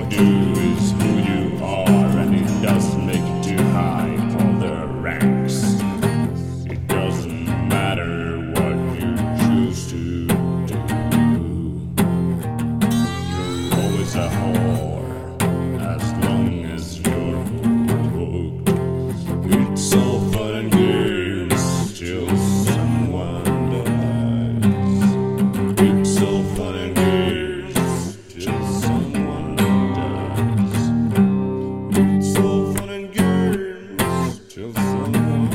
you do is who you are, and it doesn't make you too high for the ranks. It doesn't matter what you choose to do. You're always a whore as long as you're hooked. It's all fun and games till someone dies. It's all fun and games till someone dies. It's all fun and games till someone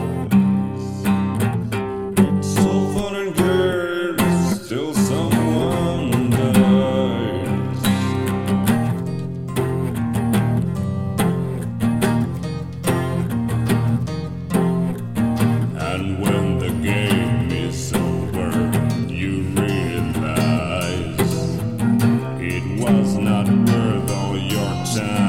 dies. It's all fun and games till someone dies. And when the game is over, you realize it was not worth all your time.